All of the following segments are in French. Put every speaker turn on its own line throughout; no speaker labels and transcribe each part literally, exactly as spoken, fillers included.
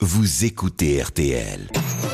vous écoutez R T L.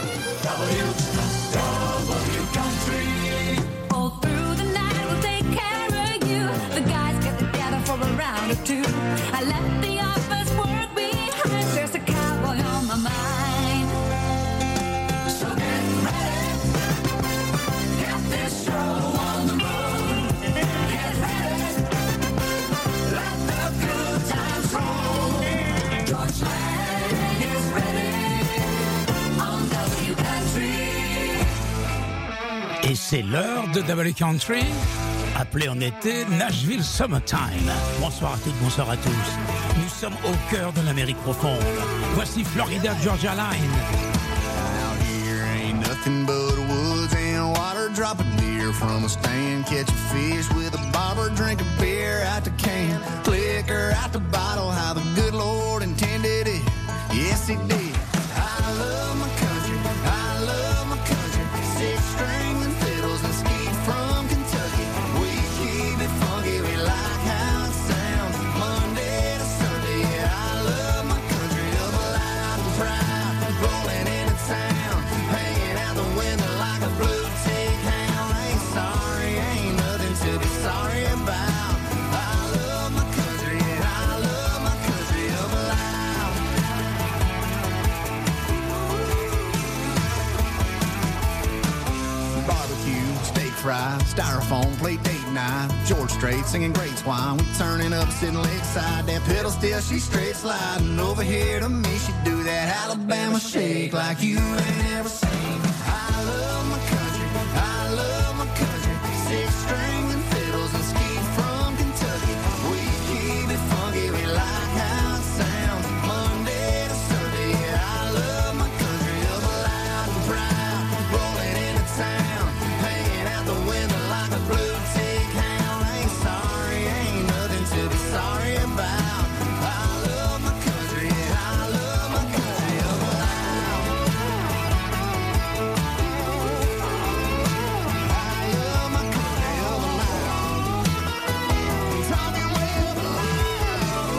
Et c'est l'heure de W Country, appelé en été Nashville Summertime. Bonsoir à toutes, bonsoir à tous. Nous sommes au cœur de l'Amérique profonde. Voici Florida Georgia Line.
Out here ain't nothing but woods and water, dropping deer from a stand, catch a fish with a bobber, drink a beer out the can, liquor out the bottle, how the good Lord intended it. Yes, he did. I love my country, I love my country. Six strings and fiddles and ski from Kentucky. We keep it funky, we like how it sounds. Monday to Sunday, yeah, I love my country. Up loud and proud, rolling into town, hanging out the window like a blue tick hound. Ain't sorry, ain't nothing to be sorry about. I love my country, and I love my country up loud. Barbecue, steak fry, styrofoam, plate date night. George Strait singing great swine. We turning up, sitting lakeside. That pedal still, she straight sliding. Over here to me, she do that Alabama shake like you ain't ever seen. I love my country, I love my country. Six strings and fiddles and ski from Kentucky. We keep it funky, we like how it sounds. Monday to Sunday, yeah, I love my country. Up loud and proud, rolling into town, hanging out the window like a blue tick hound. Ain't sorry, ain't nothing to be sorry about. I love my country, and I love my country up loud. I love my country up loud. Talking way up loud.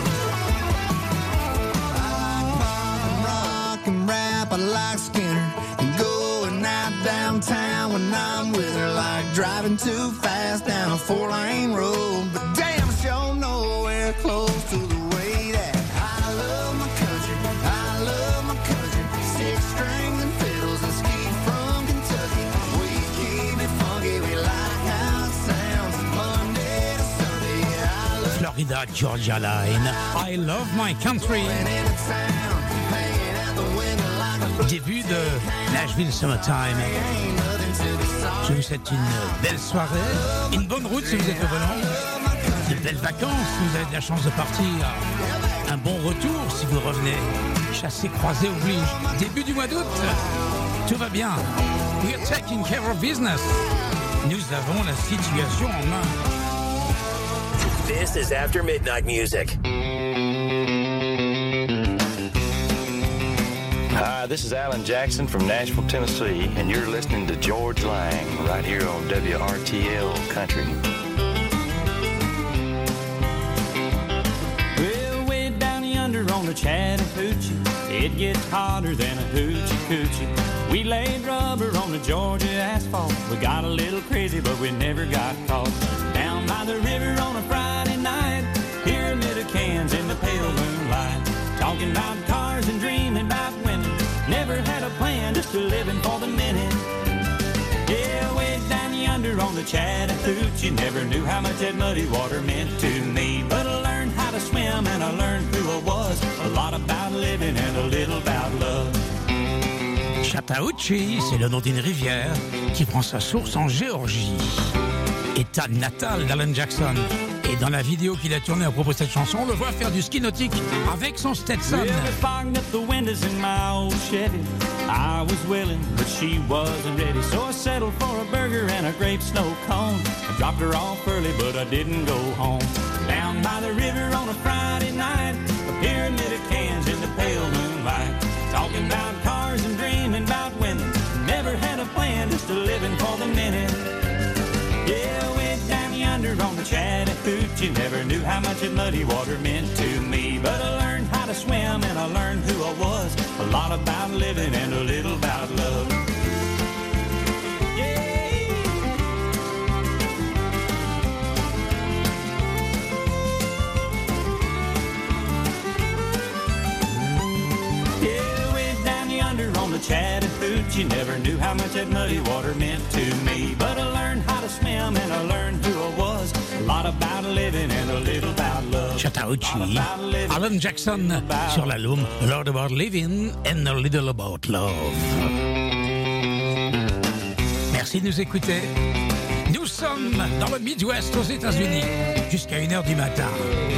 I pop and rock and rap, I like Skinner. And going out downtown when I'm with her, like driving too fast down a four-lane road. But damn, sure nowhere close to the way that I love my country, I love my country. Six strings and fiddles and ski from Kentucky. We keep it funky, we like how it sounds. Monday to Sunday, yeah, I love
Florida Georgia Line. I love my country.
into town, hanging out the window like a blue
Début de Nashville Summertime.
ain't nothing to be sorry.
Je vous souhaite une belle soirée, une bonne route si vous êtes au volant, de belles vacances si vous avez de la chance de partir, un bon retour si vous revenez, chasser, croiser oblige. Début du mois d'août, tout va bien. We are taking care of business. Nous avons la situation en main.
This is After Midnight Music.
Hi, this is Alan Jackson from Nashville, Tennessee, and you're listening to George Lang right here on W R T L Country.
Well, way down yonder on the Chattahoochee, it gets hotter than a hoochie coochie. We laid rubber on the Georgia asphalt. We got a little crazy, but we never got caught. Down by the river on a Friday night, pyramid of cans in the pale moonlight. Talking about cars and dreaming about women. Never had a plan, just a living for the minute. Yeah, way down yonder on the Chattahoochee, never knew how much that muddy water meant to me. But I learned how to swim and I learned who I was. A lot about living and a little about love.
Chattahoochee, c'est le nom d'une rivière qui prend sa source en Géorgie. État natal d'Alan Jackson. Et dans la vidéo qu'il a tournée à propos de cette chanson, on le voit faire du ski nautique avec son Stetson.
Well, we fogged up the windows in my old Chevy. I was willing, but she wasn't ready. So I settled for a burger and a grape snow cone. I dropped her off early, but I didn't go home. Down by the river on a Friday night, a pyramid of cans in the pale moonlight. Talking about cars and dreaming about women. Never had a plan, just a living for the minute. Yeah, way down yonder on the Chattahoochee, never knew how much that muddy water meant to me. But I learned how to swim and I learned who I was. A lot about living and a little about love. Chattahoochee, never knew how much that muddy water meant to me. But I learned how to swim and I learned who I was. A lot about living and a little about love.
Chattahoochee, Alan Jackson sur l'album A Lot About Living and a Little About Love. Merci de nous écouter. Nous sommes dans le Midwest aux États-Unis jusqu'à une heure du matin.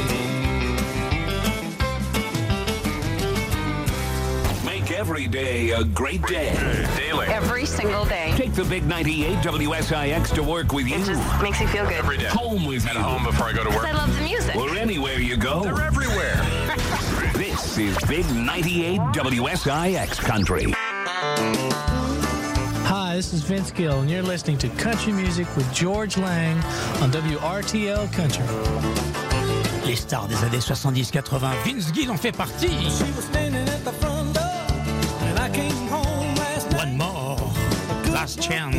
Every day a great day.
Daily. Every single day.
Take the big ninety-eight W S I X to work with you.
It just makes you feel good.
Every day. Home with
At
you.
home before I go to work.
I love the music.
Or anywhere you go.
They're everywhere.
This is Big ninety-eight W S I X Country.
Hi, this is Vince Gill, and you're listening to Country Music with George Lang on W R T L Country.
Les stars des années soixante-dix quatre-vingt, Vince Gill en fait partie. One more, last chance.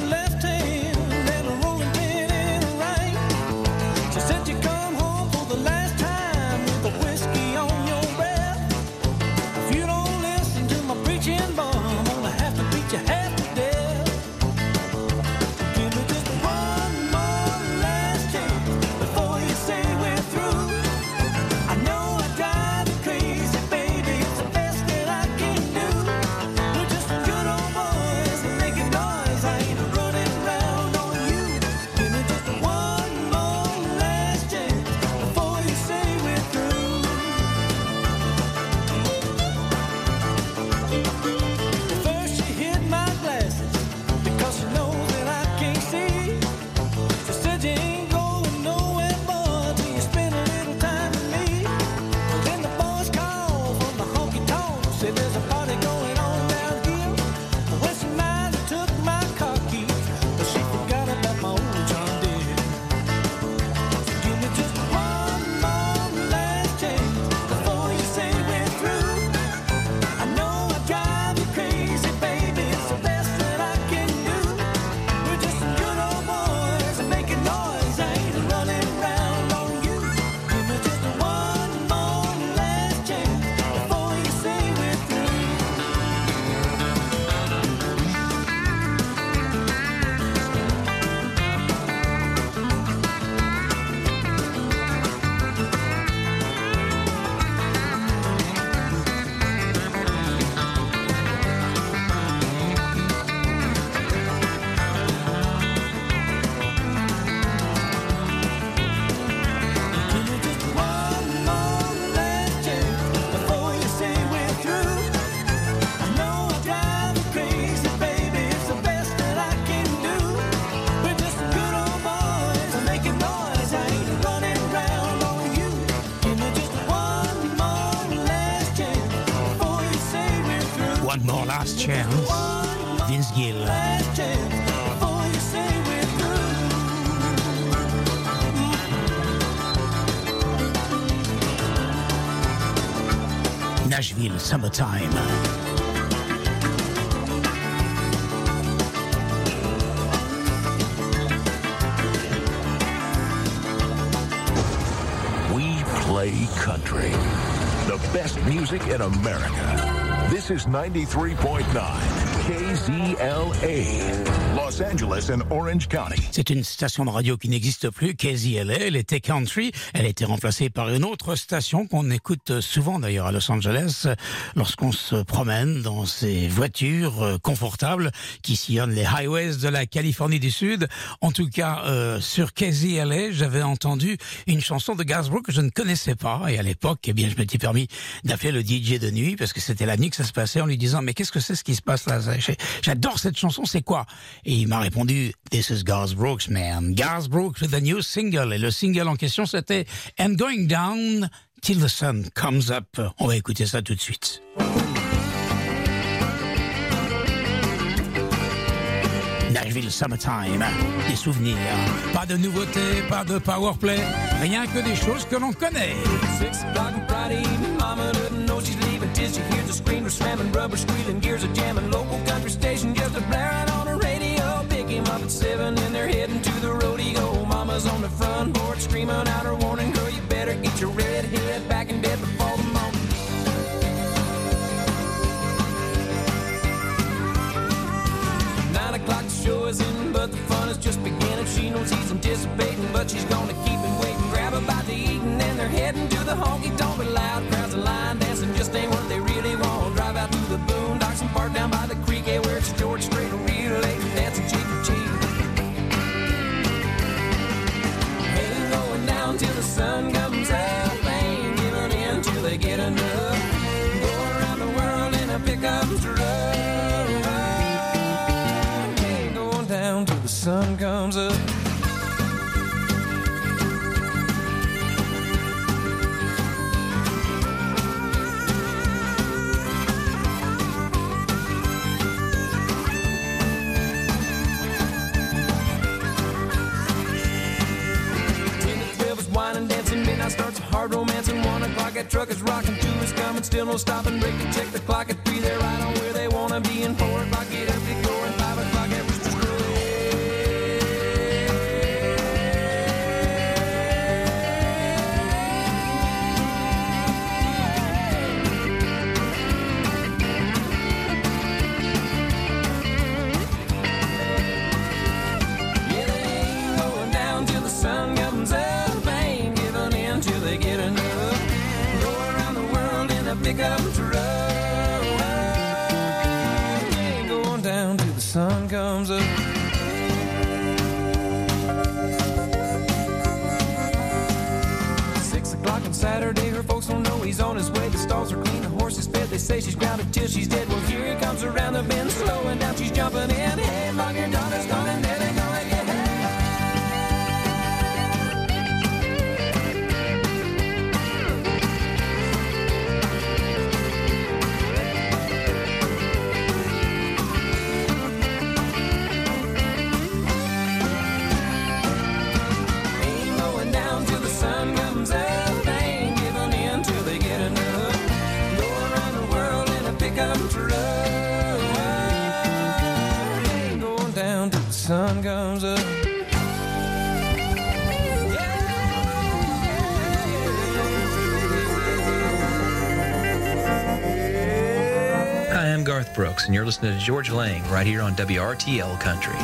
One more last chance. Vince Gill. Nashville, Summertime.
We play country. The best music in America. This is ninety-three point nine K Z L A, Los Angeles and Orange County.
C'est une station de radio qui n'existe plus, K Z L A, elle était country, elle a été remplacée par une autre station qu'on écoute souvent d'ailleurs à Los Angeles lorsqu'on se promène dans ces voitures confortables qui sillonnent les highways de la Californie du Sud. En tout cas, euh, sur K Z L A, j'avais entendu une chanson de Garth Brooks que je ne connaissais pas et à l'époque, eh bien, je m'étais permis d'appeler le D J de nuit parce que c'était la nuit que ça se passait en lui disant mais qu'est-ce que c'est ce qui se passe là? J'adore cette chanson, c'est quoi? Et il m'a répondu This is Garth Brooks, man. Garth Brooks with a new single. Et le single en question c'était And Going Down Till the Sun Comes Up. On va écouter ça tout de suite. Nashville Summertime, des souvenirs, pas de nouveautés, pas de powerplay, rien que des choses que l'on connaît. Six o'clock on Friday evening, mama doesn't know she's leaving till
ditches. You hear the screamers slamming, rubber squealing, gears are jamming. Local country station just a blaring on the radio. Pick him up at seven and they're heading to the rodeo. Mama's on the front porch screaming out her warning. Girl, you better get your red head back in bed before the morning. Nine o'clock the show is in, but the fun is just beginning. She knows he's anticipating, but she's gonna keep him waiting. Grab a bite to eat and then they're heading to the honky tonk. But loud crowds and line dancing just ain't what they really want. Drive out to the boondocks and park down by the creek, yeah, where it's George Strait and real late and dancing cheek to cheek. Ain't going down till the sun comes up. Ain't giving in till they get enough. Go around the world in a pickup truck. Ain't going down till the sun comes up. Midnight starts a hard romance and one o'clock that truck is rocking. Two is coming, still no stopping. Break and check the clock at three. They're right on where they wanna be. And four o'clock get up to go and five o'clock at Rooster's Crow. Yeah, they ain't going down till the sun comes up. Get enough. Go around the world in a pickup truck. Ain't going down till the sun comes up. Six o'clock on Saturday, her folks don't know he's on his way. The stalls are clean, the horse is fed. They say she's grounded till she's dead. Well, here he comes around the bend, slowing down, she's jumping in. Hey, mom, your daughter's gone and there they go again. Sun comes up.
Hi, I'm Garth Brooks, and you're listening to George Lang right here on W R T L Country.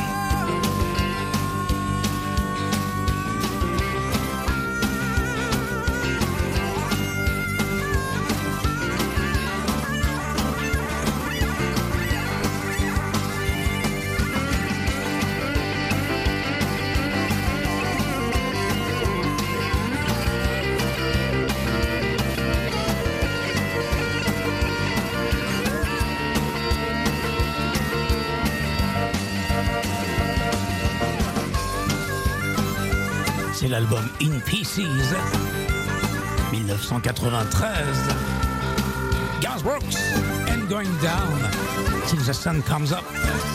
C'est l'album In Pieces, dix-neuf cent quatre-vingt-treize. Garth Brooks, and Going Down Till the Sun Comes Up.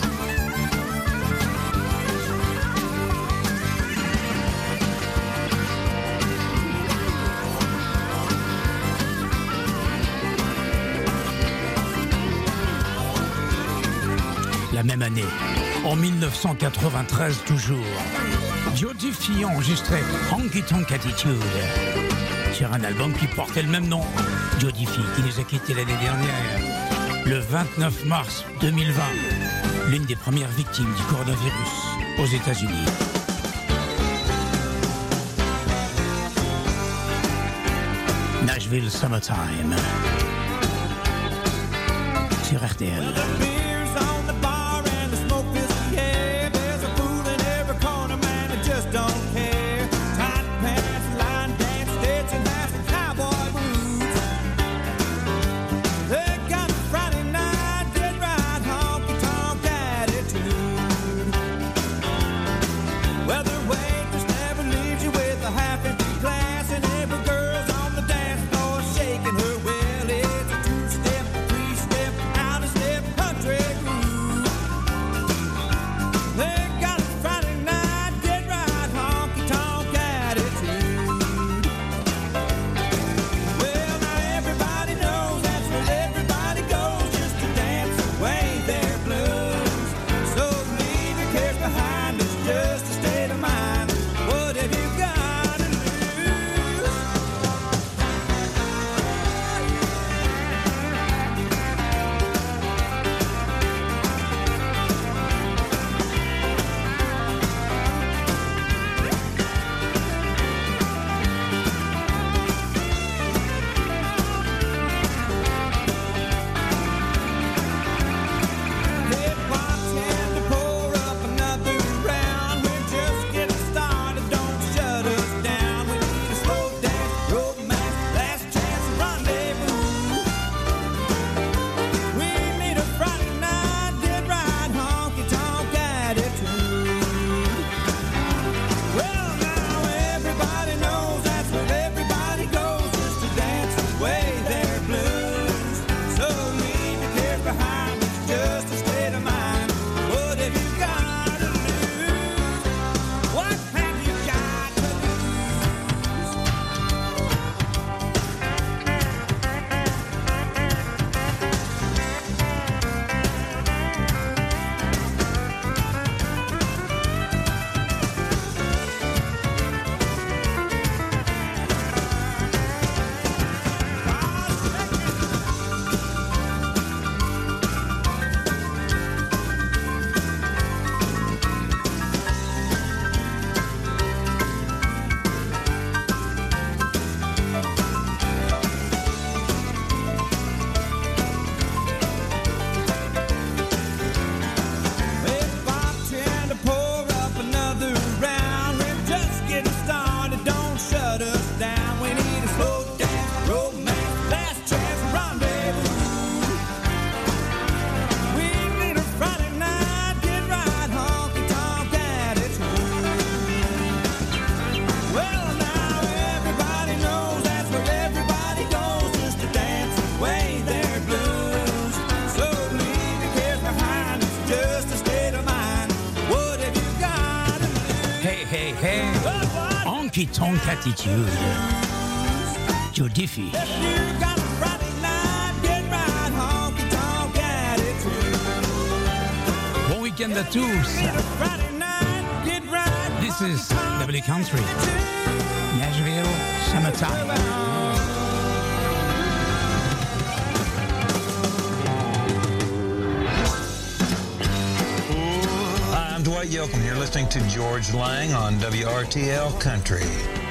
La même année, en dix-neuf cent quatre-vingt-treize toujours, Joe Diffie a enregistré Honky Tonk Attitude sur un album qui portait le même nom. Joe Diffie qui nous a quittés l'année dernière, le vingt-neuf mars deux mille vingt, l'une des premières victimes du coronavirus aux États-Unis. Nashville Summertime sur R T L.
Don't care. Tight pants, line dance, dancing half and cowboy boots. They got a Friday night, get right, honky tonk attitude. Well, the waitress never leaves you with a half empty glass, and every girl's on the dance floor shaking her. Well, it's a two step, three step, out of step country.
honky tonk attitude. Joe Diffie. Bon week-end à tous. This is W Country. Nashville, summertime.
I'm Dwight Yoakam. You're listening to George Lang on W R T L Country.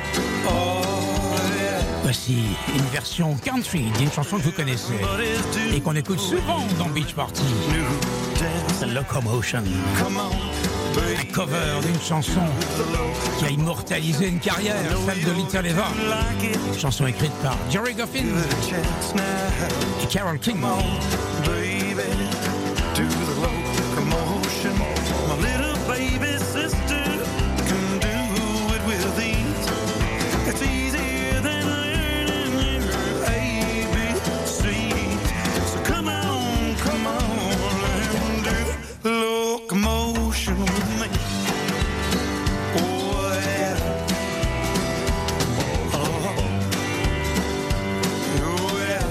Voici une version country d'une chanson que vous connaissez et qu'on écoute souvent dans Beach Party. The Locomotion. Un cover d'une chanson qui a immortalisé une carrière, celle de Little Eva. Chanson écrite par Jerry Goffin et Carole King.
My little baby sister can do it with ease. It's easier than learning your A B C's. So come on, come on, and do locomotion with me. Oh yeah. Oh, oh yeah.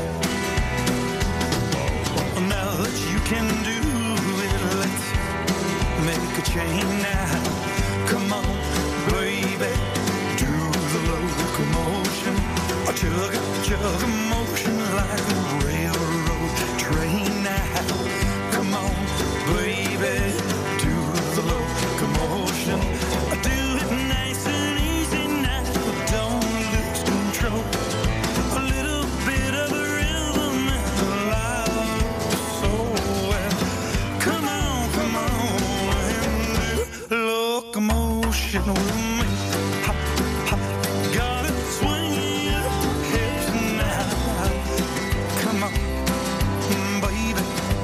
Now that you can do it, let's make a chain now. Come on, baby, do the locomotion. A chug, chug motion like a railroad train now. Come on, baby, do the locomotion. Do it nice and easy now, don't lose control. A little bit of a rhythm and a loud soul. Come on, come on. Locomotion with me. Hop, hop, gotta swing your hips now. Come on, baby.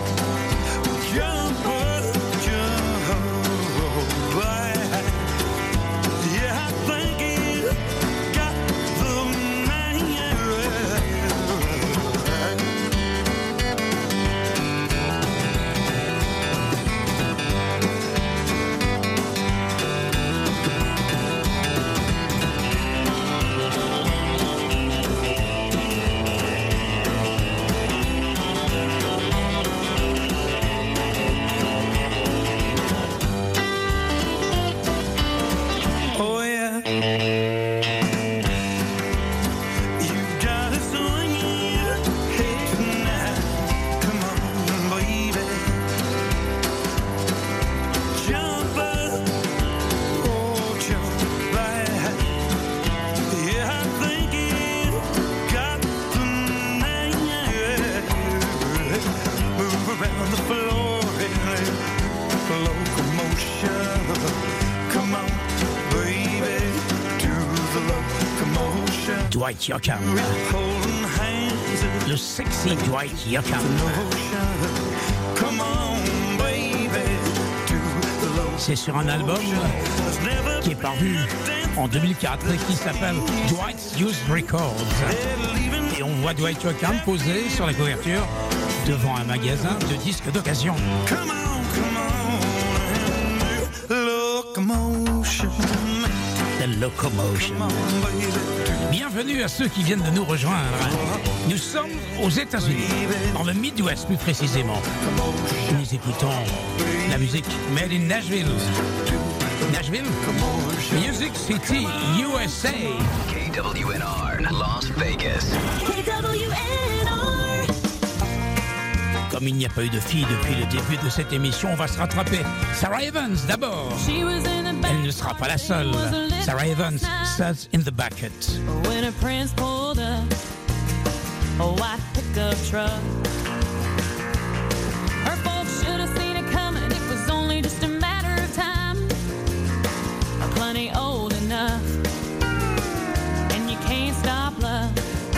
Jump up, jump back. Yeah, I think you got the man. Oh yeah. You gotta swing your hips now. Come on, baby. Jump up, oh jump back. Yeah, I think you got the name. Move around the floor in locomotion. Come on, baby, do the locomotion.
Dwight Yoakam.
Holding hands.
Le sexy Dwight Yoakam.
Come on, baby, do the locomotion.
C'est sur un album qui est paru en deux mille quatre et qui s'appelle Dwight's Used Records. Et on voit Dwight Yoakam posé sur la couverture devant un magasin de disques d'occasion.
Come on, come on, locomotion.
The Locomotion. Bienvenue à ceux qui viennent de nous rejoindre. Nous sommes aux États-Unis, dans le Midwest plus précisément. Nous écoutons la musique Made in Nashville. Nashville, Music City, U S A.
K W N R, Las Vegas. K W N R.
Comme il n'y a pas eu de filles depuis le début de cette émission, on va se rattraper. Sarah Evans d'abord. Elle ne sera pas la seule. Sarah Evans, Suds in the Bucket.
When a prince pulled up a white pickup truck, her folks should have seen it coming. It was only just a matter of time. Plenty old enough, and you can't stop love.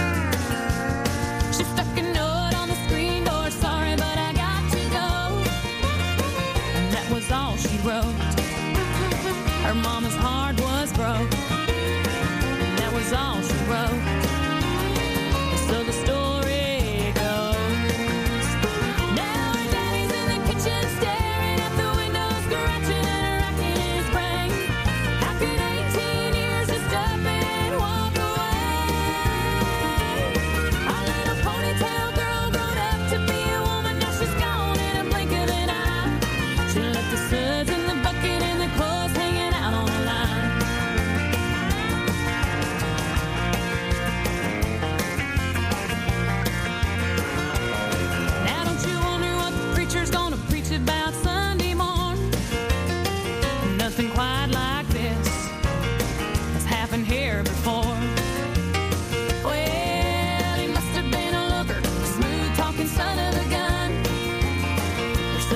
She stuck a note on the screen door, sorry, but I got to go. And that was all she wrote. Her mama's heart was broke. And that was all she wrote. So the story goes. Now her daddy's in the kitchen staring at the window, scratching and racking his brain. How could eighteen years of stuff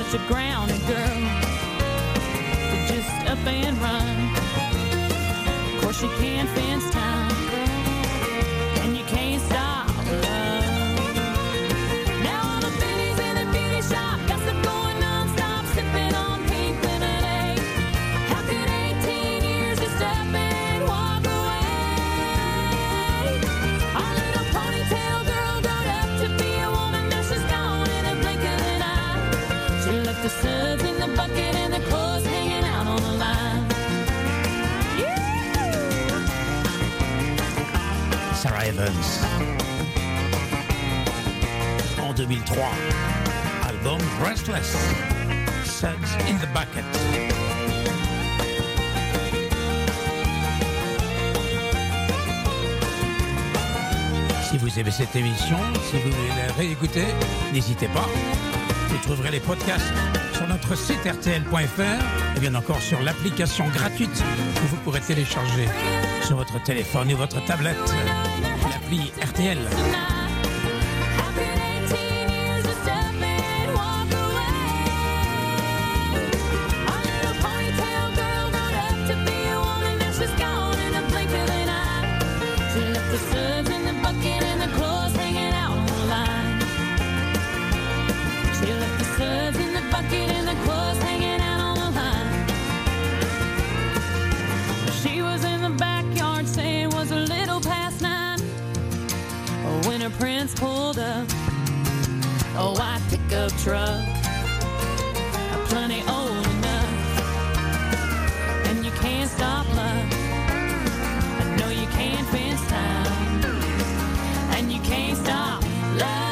such a grounded girl to just up and run. Of course you can't fence time, and you can't stop love. Now all the biddies in the beauty shop got stuff going non-stop, sipping on pink lemonade. How could eighteen years just up and walk away? Our little ponytail girl growed up to be a woman, now she's gone in a blink of an eye. She left the suds in the bucket and the clothes hanging out on the line.
Sarah Evans. En deux mille trois, album Restless, Suds in the Bucket. Si vous aimez cette émission, si vous voulez la réécouter, n'hésitez pas. Vous trouverez les podcasts sur notre site R T L point F R et bien encore sur l'application gratuite que vous pourrez télécharger sur votre téléphone ou votre tablette, l'appli R T L.
Prince pulled up a white pickup truck, plenty old enough, and you can't stop love. I know you can't fence time, and you can't stop love.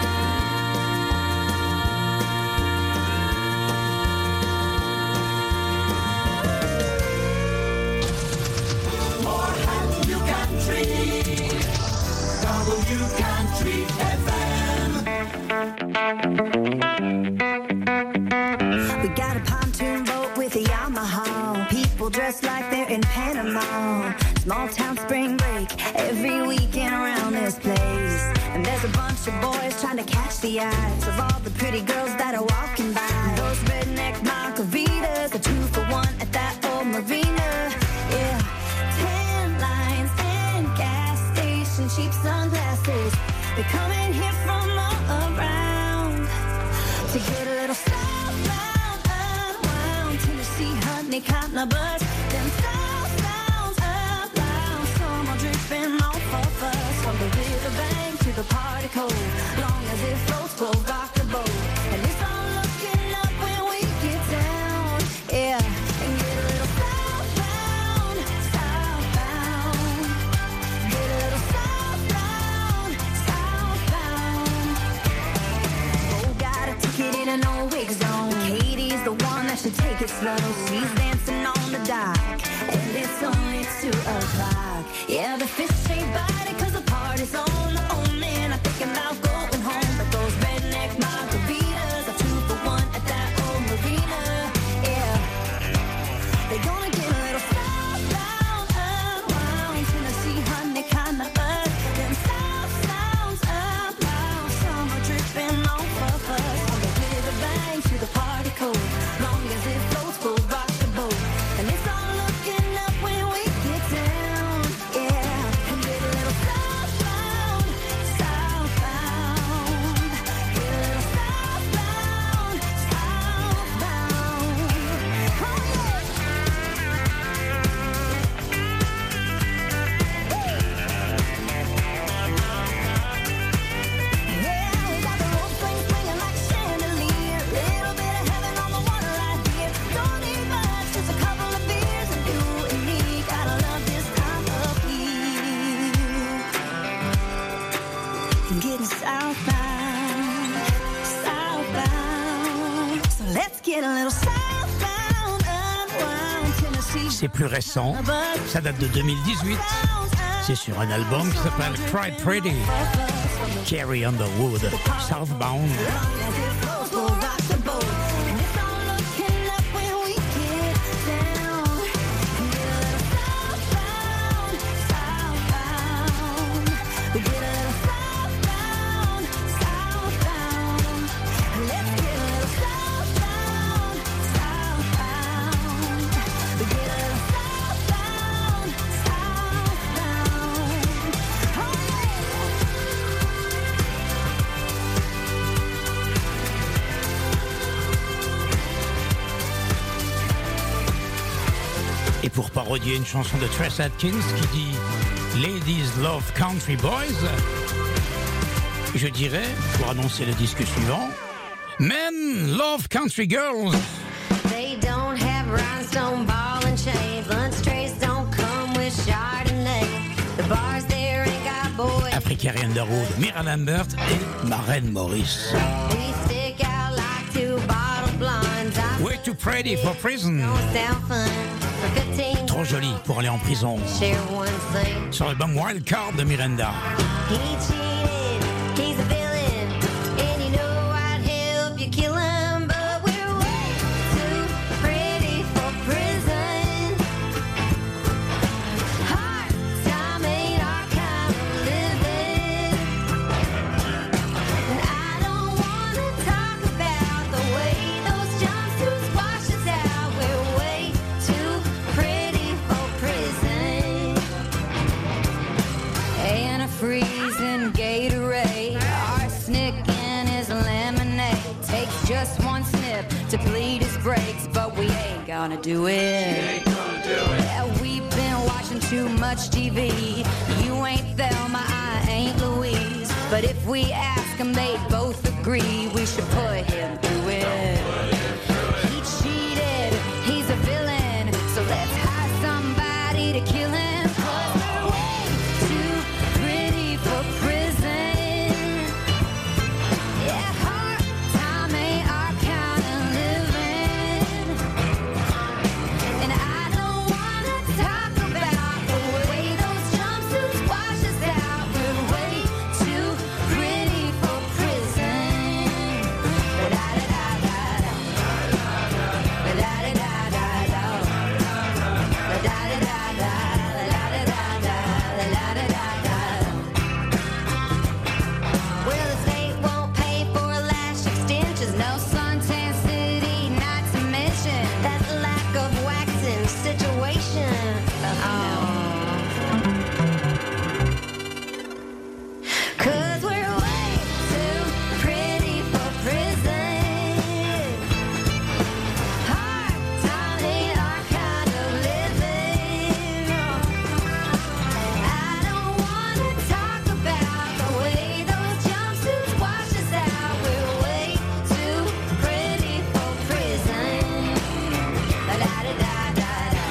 More happy country. W Country F M.
We got a pontoon boat with a Yamaha. People dressed like they're in Panama. Small town spring break every weekend around this place. And there's a bunch of boys trying to catch the eyes of all the pretty girls that are walking by. Those redneck Margaritas, a two for one at that old marina. Yeah, tan lines and gas station, cheap sunglasses. They're coming here from all around to get a little southbound, unwound. Tennessee honey, cotton a buzz. Them south sounds around. Summer dripping off of us. From the riverbank to the party cove. Long as it floats, we'll rock the boat. And it's all looking up when we get down. Yeah, and get a little southbound, southbound. Get a little southbound, southbound. Oh, got a ticket in an old wig zone. Katie's the one that should take it slow. She's dancing on the dock, and it's only two o'clock. Yeah, the fish ain't biting 'cause the party's on. Oh man, I'm thinking about going home. But those redneck margaritas are two for one at that old marina. Yeah, they're gonna get a little southbound, unwound. Tennessee honey, kinda us. Them south sounds around. Summer dripping off of us. On the riverbank to the party cove. Long as it floats, we'll rock the boat. And it's all looking up when we get down. Yeah, and get a little southbound, southbound. Get a little southbound, southbound. Oh yeah. Yeah, we got the whole thing swinging like a chandelier. Little bit of heaven on the water right here. Don't need much, just a couple of beers and you and me. Gotta love this time of year. And getting southbound, southbound. So let's get a little southbound, unwound. Tennessee.
C'est plus récent, ça date de deux mille dix-huit. C'est sur un album qui s'appelle Cry Pretty, Carrie Underwood, Southbound.
We'll rock the boat. And it's all looking up when we get down. Get a little southbound, southbound. We get a little southbound, southbound. Let's get a little southbound.
Et pour parodier une chanson de Tress Atkins qui dit Ladies Love Country Boys, je dirais, pour annoncer le disque suivant, Men Love Country Girls.
They don't have rhinestone ball and chain. Lunch trays don't come with Chardonnay. The bars there ain't got boys.
Africa Underwood, Mira Lambert et Maren Morris.
We stick out like two bottle blondes. I
Way Too Pretty for Prison.
don't sound fun for fifteen.
Trop jolie pour aller en prison.
Share one thing.
Sur l'album Wild Card de Miranda.
He cheated, he's a villain, and you know I'd help you kill him, but we're way too pretty for prison. Hard time ain't our kind of living, and I don't wanna talk about the way those jumpsuits wash us out. We're way too pretty for prison. And a freezing Gatorade, arsenic in his lemonade. Takes just one snip to bleed his brakes, but we ain't gonna do it. Yeah, we've been watching too much T V. You ain't Thelma, I ain't Louise. But if we ask them, they both agree we should put him through it. He cheated, he's a villain, so let's hire somebody to kill him. 'Cause we're way too pretty for prison. Yeah, hard time ain't our kind of living, and I don't wanna talk about the way those jumpsuits wash us out. We're way too pretty for prison. Da-da-da-da-da. Da-da-da-da-da. Da-da-da-da-da. Well, the state won't pay for lash extensions, no suntan city, not to mention that lack of waxing situation. Oh. 'Cause we're way too pretty for prison. Hard time ain't our kind of living. I don't wanna talk about the way those jumpsuits wash us out. We're way too pretty for prison. La-da-da-da-da.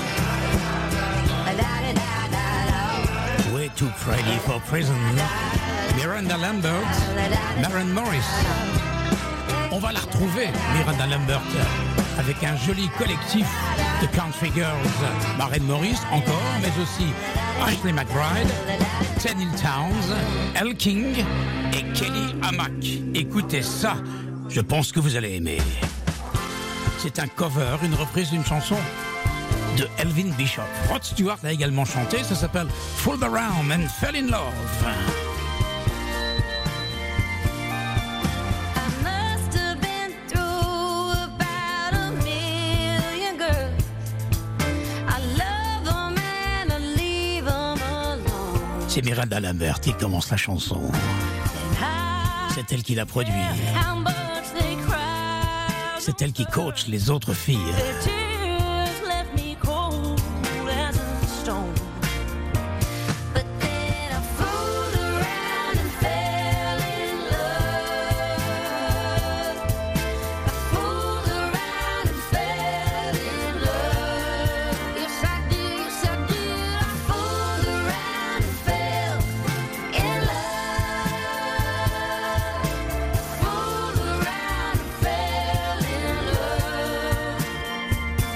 La-da-da-da-da.
Way Too Pretty for Prison. Miranda Lambert, Maren Morris. On va la retrouver, Miranda Lambert, avec un joli collectif de country girls. Maren Morris encore, mais aussi Ashley McBryde, Tennille Towns, Elle King et Kelly Hamack. Écoutez ça, je pense que vous allez aimer. C'est un cover, une reprise d'une chanson de Elvin Bishop. Rod Stewart l'a également chanté, ça s'appelle Fooled Around and Fell in Love.
I must have been through about a million girls. I love 'em and I leave 'em alone.
C'est Miranda Lambert qui commence la chanson. C'est elle qui la produit.
How much they cry.
C'est elle qui coach les autres filles.
Their tears left me cold as a stone. But then I fooled around and fell in love. I fooled around and fell in love. Yes, I did, yes, I did. I fooled around and fell in love. Fooled around and fell in love.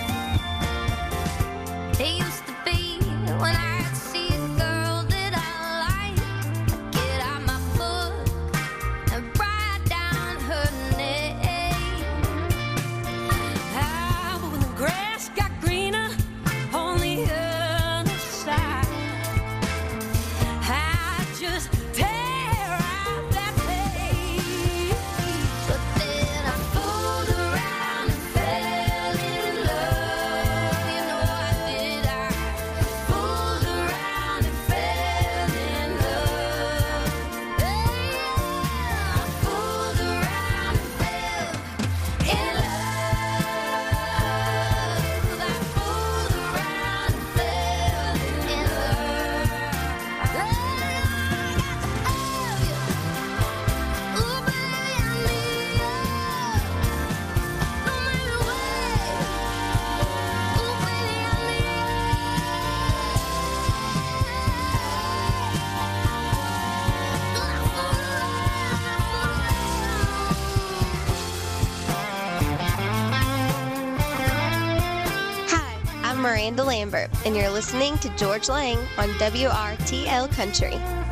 Miranda Lambert, and you're listening to George Lang on W R T L Country.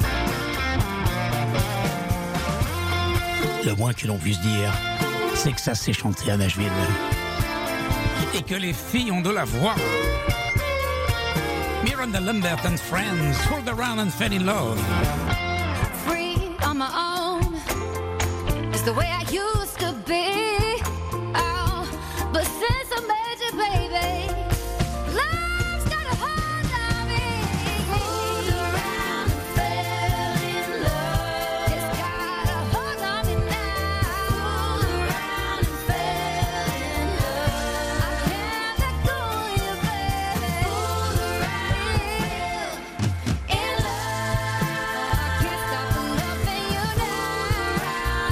Le moins que l'on puisse dire, c'est que ça s'est chanté à Nashville. Et que les filles ont de la voix. Miranda Lambert and friends fooled around and fell in love.
Free on my own is the way I used to be. Oh, but since I met you, baby, love's got a hold on me. Fooled around and fell in love. It's got a hold on me now. Fooled around and fell in love. I can't let go of you, baby. Fooled around in love. I can't stop loving you now.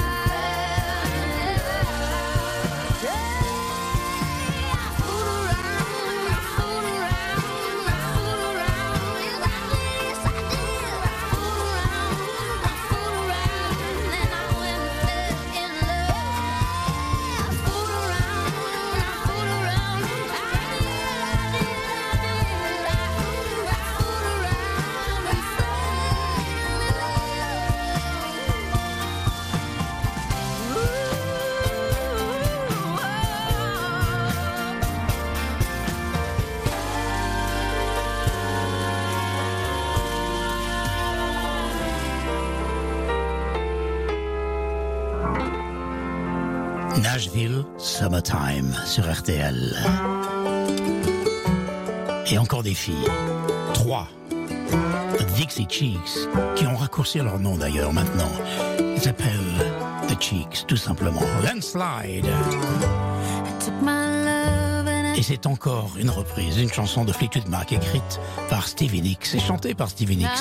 Nashville, Summertime, sur R T L. Et encore des filles. Trois. The Dixie Chicks, qui ont raccourci leur nom d'ailleurs maintenant. Ils s'appellent The Chicks, tout simplement. Landslide. Et c'est encore une reprise, une chanson de Fleetwood Mac écrite par Stevie Nicks et chantée par Stevie Nicks.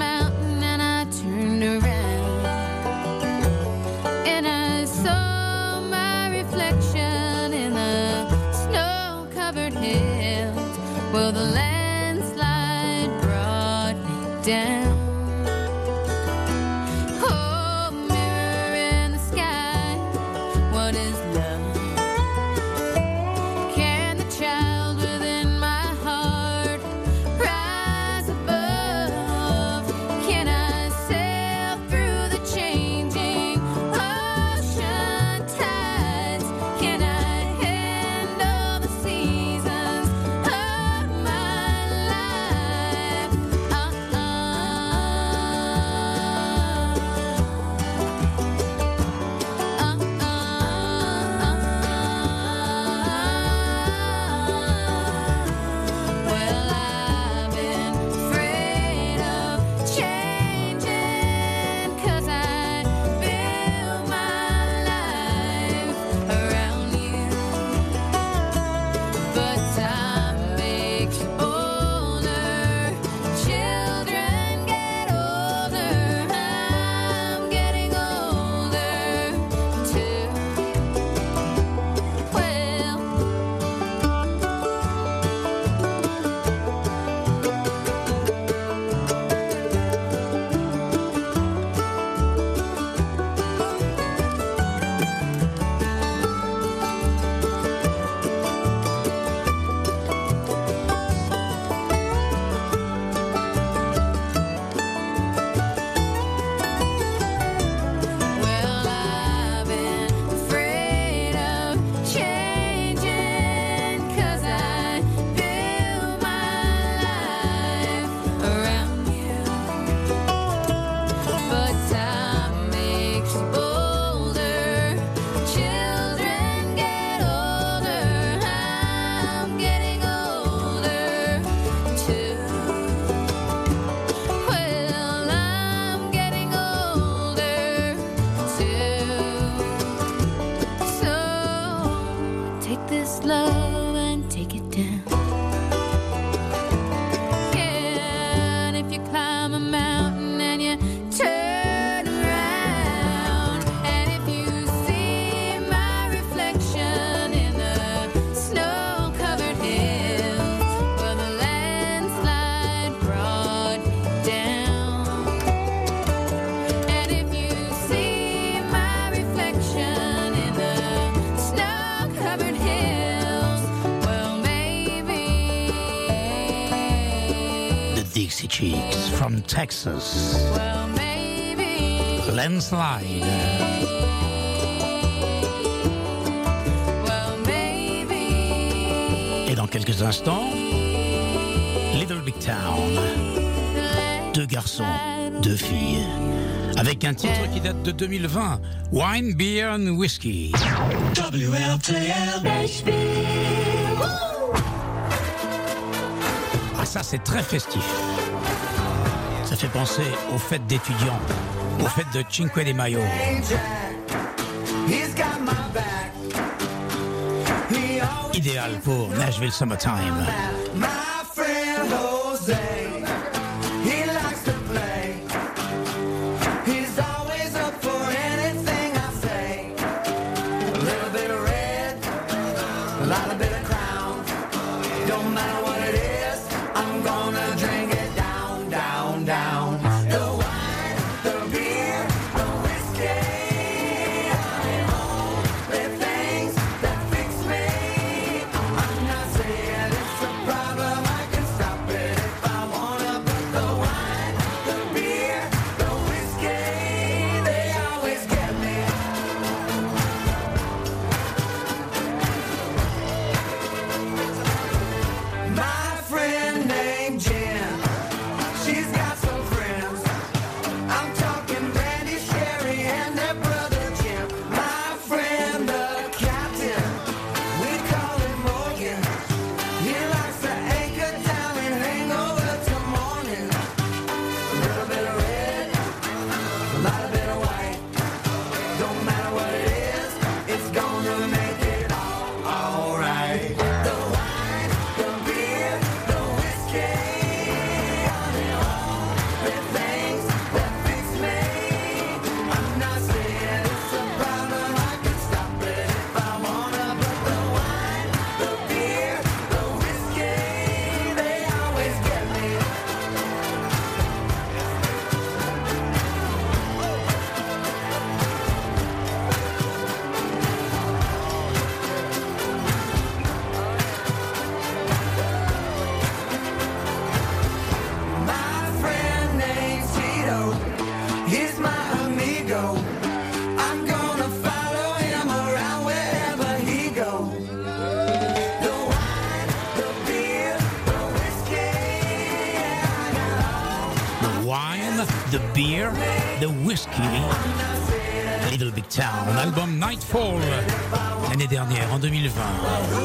Well, the landslide brought me down. Oh, mirror in the sky, what is love? Can the child within my heart rise above? Can I sail through the changing ocean tides? Can I handle the seasons of my life? Well, I've been afraid of changing, 'cause I built my life around you. But time makes you older, children get older, I'm getting older too. Well, well, I've been afraid of changing, 'cause I built my life around you. But time makes you older, children get older, I'm getting older too. Well, I'm getting older too. So take this love and take it down. Yeah, and if you climb a mountain and you turn around, and if you see my reflection in the snow-covered hills, well, the landslide brought me down. And if you see my reflection in the snow-covered hills,
Dixie Chicks from Texas.
Well, maybe.
Landslide.
Well, maybe.
Et dans quelques instants, Little Big Town. Deux garçons, deux filles. Avec un titre qui date de deux mille vingt, Wine, Beer and Whiskey.
W L T L Nashville.
Ah, ça c'est très festif. Ça fait penser aux fêtes d'étudiants, aux fêtes de Cinque de Mayo. Idéal pour Nashville Summertime. The Beer, The Whiskey, Little Big Town, album Nightfall, l'année dernière, en deux mille vingt.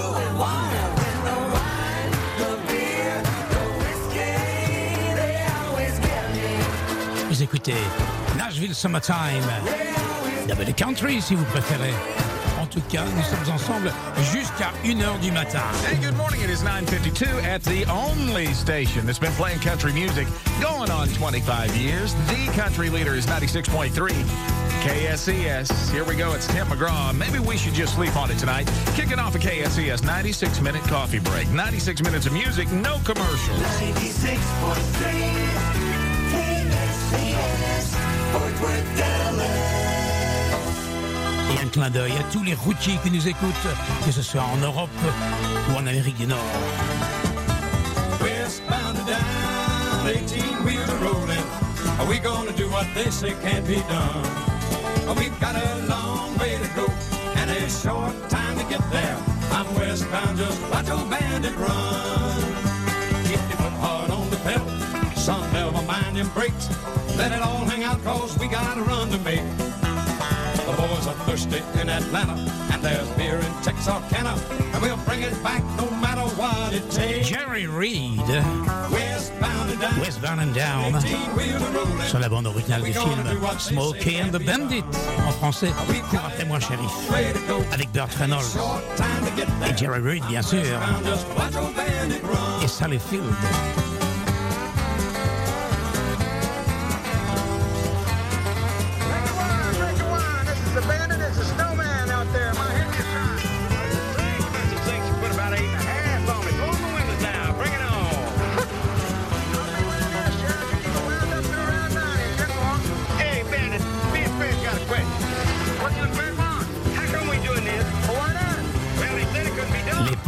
Vous écoutez Nashville Summertime, Double Country si vous préférez. En tout cas, nous sommes ensemble jusqu'à une heure du matin.
Hey, good morning. It is nine fifty-two at the only station that's been playing country music going on twenty-five years. The country leader is ninety-six point three K S E S. Here we go. It's Tim McGraw. Maybe we should just sleep on it tonight. Kicking off a K S E S ninety-six minute coffee break. ninety-six minutes of music, no commercials.
ninety-six point three K S E S, Fort Worth, Dallas.
Et un clin d'œil à tous les routiers qui nous écoutent, que ce soit en Europe ou en Amérique du Nord.
Westbound and down, eighteen wheels are rolling. Are we gonna do what they say can't be done? We've got a long way to go and a short time to get there. I'm westbound, just watch old bandit run. Keep your foot hard on the pedal, son, never mind them brakes. Let it all hang out, cause we got a run to make. The boys are thirsty in Atlanta, and there's beer in Texarkana, and we'll bring it back no matter what it takes.
Jerry Reed,
Westbound and down,
Westbound and Down, sur la bande originale du film Smokey and the Bandit, en français, Cours après moi shérif, avec Burt Reynolds et Jerry Reed bien sûr, et Sally Field.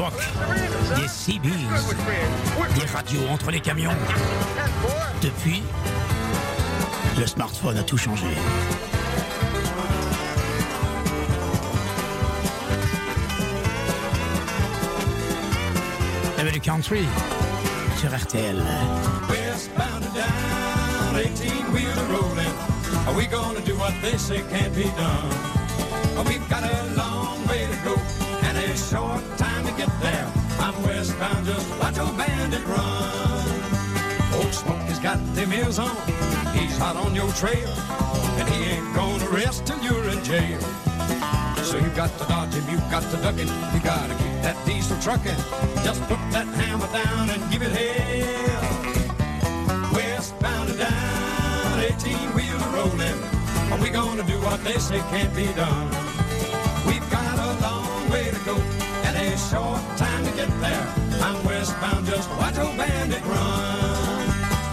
l'époque des C Bs, des radios entre les camions. Depuis, le smartphone a tout changé. Il y avait du country sur R T L.
Westbound and down, eighteen-wheeler rolling. Are we gonna do what they say can't be done? We've got a long way to go and a short time to get there. I'm westbound, just watch old bandit run. Old Smokey's got them ears on, he's hot on your trail, and he ain't gonna rest till you're in jail. So you got to dodge him, you got to duck him, you gotta keep that diesel trucking. Just put that hammer down and give it hell. Westbound and down, eighteen-wheeler rolling. Are we gonna do what they say can't be done? We've got a long way to go and a short time to get there. I'm westbound, just watch old bandit run.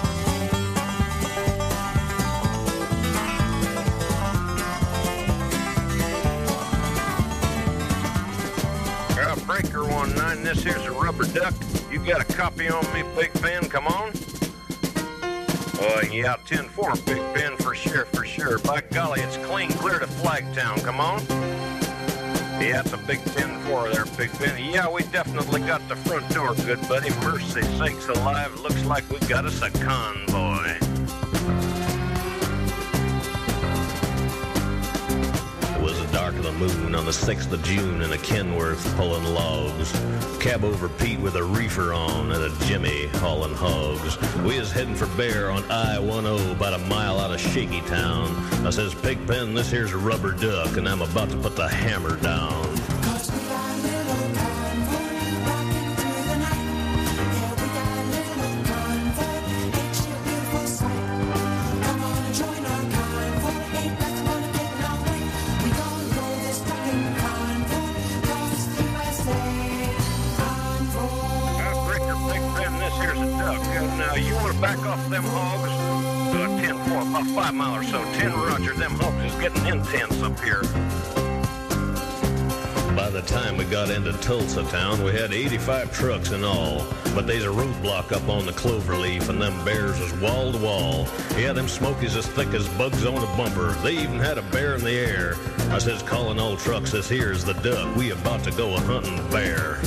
Uh, breaker one nine, this here's a rubber duck. You got a copy on me, Big Ben? Come on. Oh, yeah, ten four, Big Ben, for sure, for sure. By golly, it's clean clear to Flagtown. Come on. Yeah, it's a big ten four there, Big Ben. Yeah, we definitely got the front door, good buddy. Mercy sakes alive, looks like we got us a convoy. It was the dark of the moon on the sixth of June in a Kenworth pulling logs. Cab over Pete with a reefer on and a Jimmy hauling hogs. We was heading for Bear on I ten, about a mile out of Shaky Town. I says, Pigpen, this here's a rubber duck, and I'm about to put the hammer down. Now, you want to back off them hogs? Uh, ten four, about five mile or so. ten Roger, them hogs is getting intense up here. By the time we got into Tulsa town, we had eighty-five trucks in all. But there's a roadblock up on the Cloverleaf, and them bears was wall to wall. Yeah, them Smokies as thick as bugs on a bumper. They even had a bear in the air. I says, calling all trucks, this here's the duck. We about to go a hunting bear.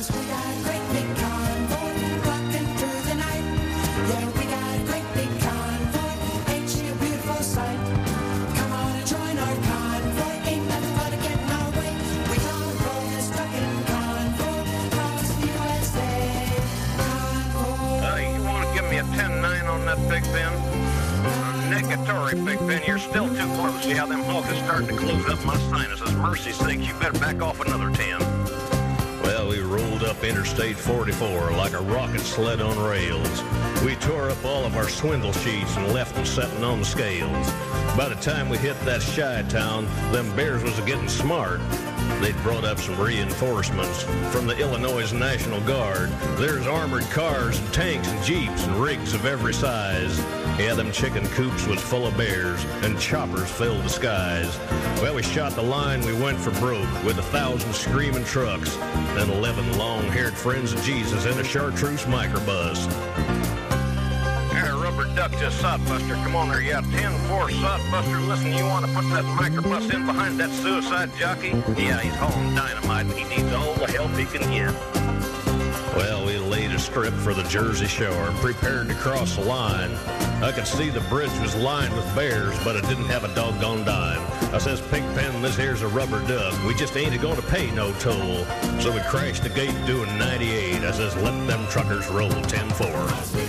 Big Ben. Negatory, Big Ben. You're still too close. Yeah, them hogs is starting to close up my sinuses. Mercy sakes, you better back off another ten. Well, we rolled up Interstate forty-four like a rocket sled on rails. We tore up all of our swindle sheets and left them setting on the scales. By the time we hit that shy town, them bears was getting smart. They'd brought up some reinforcements from the Illinois National Guard. There's armored cars and tanks and jeeps and rigs of every size. Yeah, them chicken coops was full of bears and choppers filled the skies. Well, we shot the line, we went for broke with a thousand screaming trucks and eleven long-haired friends of Jesus in a chartreuse microbus. Rubber duck to Sodbuster. Come on there, yeah, ten four Sodbuster. Listen, you want to put that microbus in behind that suicide jockey? Yeah, he's hauling dynamite and he needs all the help he can get. Well, we laid a strip for the Jersey Shore and prepared to cross the line. I could see the bridge was lined with bears, but it didn't have a doggone dime. I says, Pigpen, this here's a rubber duck. We just ain't going to pay no toll. So we crashed the gate doing ninety-eight. I says, let them truckers roll ten four.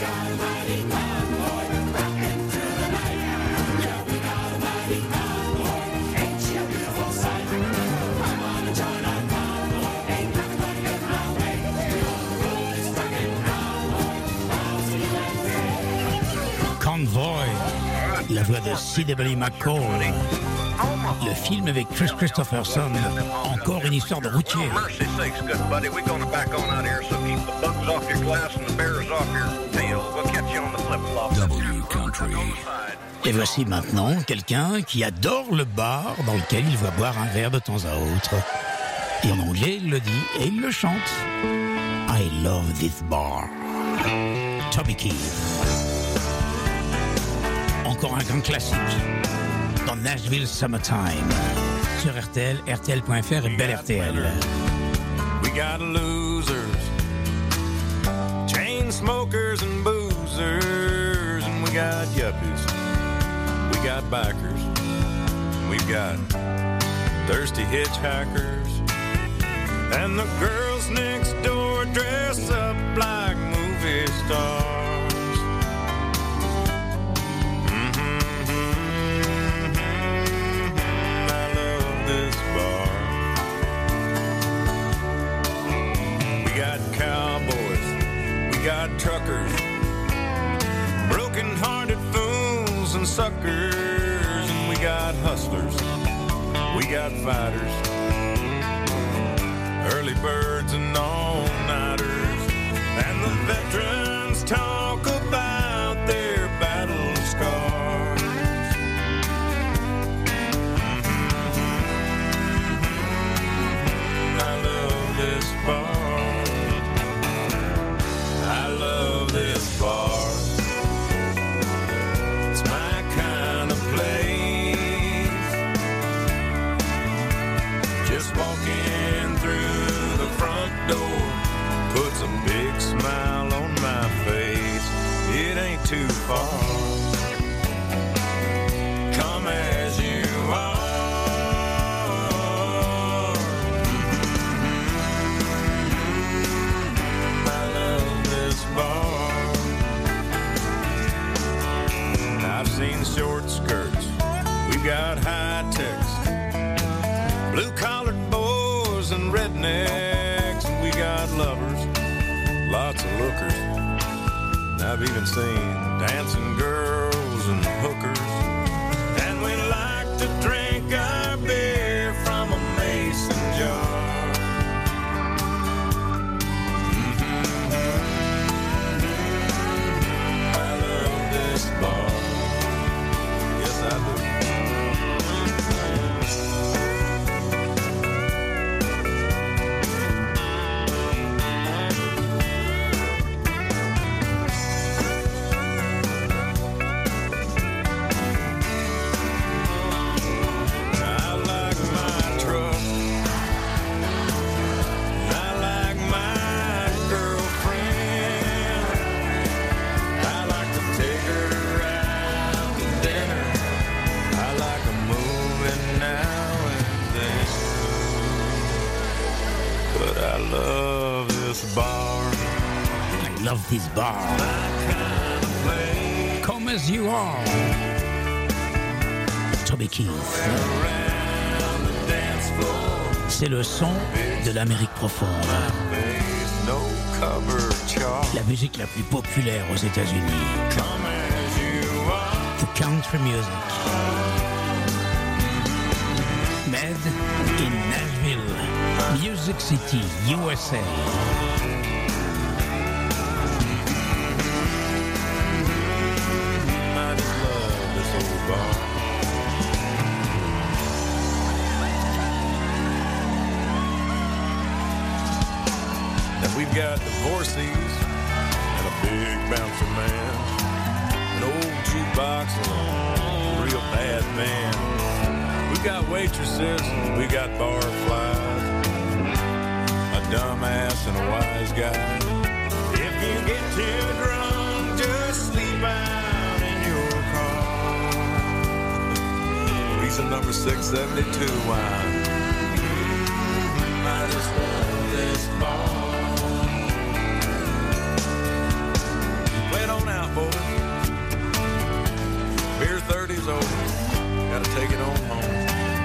Convoy, la voix de C W McCall, le film avec Chris Christopherson, encore une histoire de routier.
Mercy sakes, good buddy, we're gonna back on out here, so keep the bugs off your glass and the bears off your tail. We'll catch you on the flip-flop.
W Country.
Et voici maintenant quelqu'un qui adore le bar dans lequel il va boire un verre de temps à autre. Et en anglais, il le dit et il le chante. I love this bar. Toby Keith. Encore un grand classique. Dans Nashville Summertime. Sur R T L, R T L point F R et Bel R T L.
We got losers, chain smokers and boozers, and we got yuppies, we got bikers, we've got thirsty hitchhikers, and the girls next door dress up like movie stars. Mm-hmm, mm-hmm, I love this bar. We got cowboys, we got truckers, broken-hearted fools and suckers, and we got hustlers, we got fighters, early birds and all-nighters, and the veterans talk about their battle scars. Mm-hmm. I love this bar. I love this bar. It's my kind of place. Just walking through the front door puts a big smile on my face. It ain't too far. Come as you are. Bar. I've seen short skirts, we've got high techs, blue-collared boys and rednecks, and we got lovers, lots of lookers. I've even seen dancing girls and hookers, and we like to drink our beer from a mason jar. Bar. Yes, I do. I like my truck. I like my girlfriend. I like to take her I love this bar.
I love this bar. Come as you are. Toby Keith. C'est le son de l'Amérique profonde. La musique la plus populaire aux États-Unis. The country music. Made in Nashville, Music City, U S A.
I just love this old bar. Now we've got divorcees and a big bouncer man, an old jukebox and a real bad man. We got waitresses, we got barflies, a dumbass and a wise guy. If you get too drunk, just sleep out in your car. Reason number six seventy-two wine. I just love this bar. Play it on out, boys. Beer thirty's over. Gotta take it on home.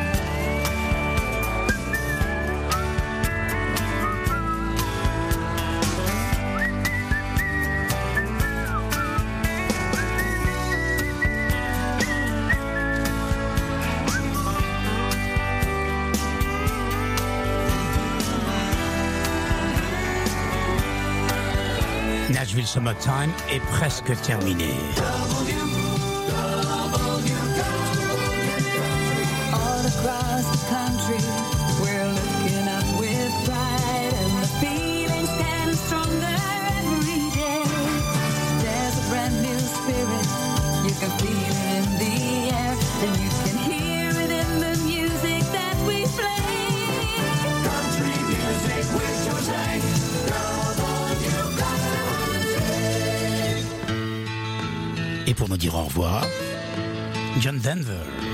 Nashville Summertime est presque terminé.
All across the country, we're looking up with
Et pour nous dire au revoir, John Denver.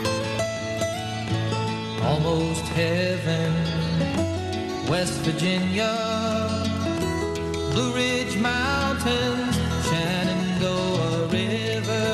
Almost heaven, West Virginia, Blue Ridge Mountains, Shenandoah River.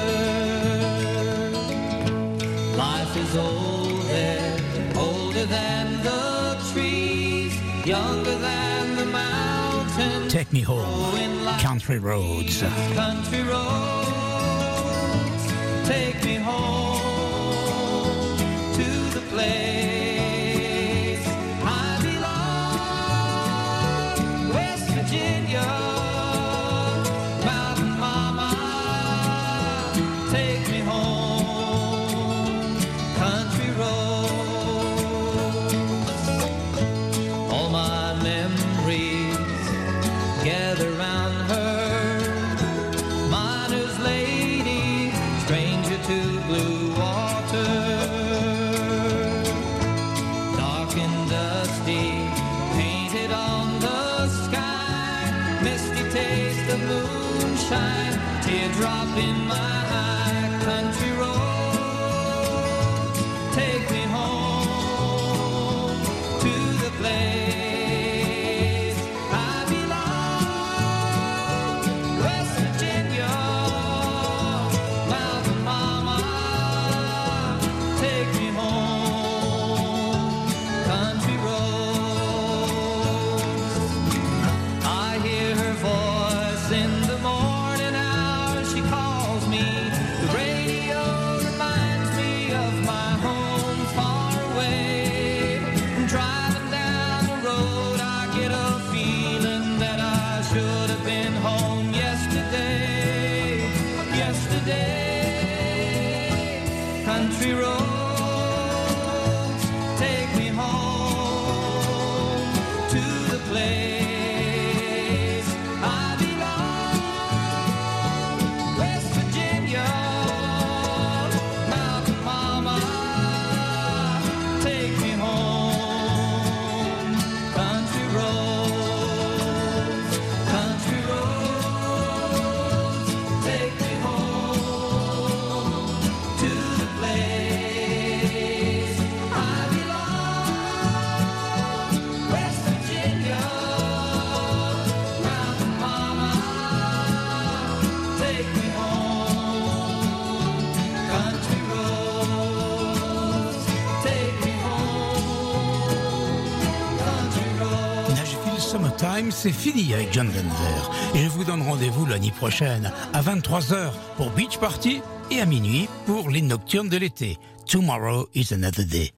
Life is old there, older than the trees, younger than the mountains.
Take me home, country roads.
Country roads, take me home to the place I belong, West Virginia, Mountain Mama, take me home, country roads. All my memories gather round her, miner's lady, stranger to blue water, dark and dusty, painted on the sky, misty taste of moonshine, teardrop in my eye, country roads, take me home to the place I belong, West Virginia, Mountain Mama, take me home, country roads. I hear her voice in the morning hour, she calls me, the radio reminds me of my home far away. Driving down the road, I get a feeling that I should have been home yesterday, yesterday. Country roads, take me home to the place I belong, West Virginia, Mountain Mama, take me home, country roads, country roads, take me home to the place I belong, West Virginia, Mountain Mama, take me home, country roads, take me home, country roads.
Nashville Summertime, c'est fini avec John Denver. Et je vous donne rendez-vous l'année prochaine à vingt-trois heures pour Beach Party et à minuit pour les nocturnes de l'été. Tomorrow is another day.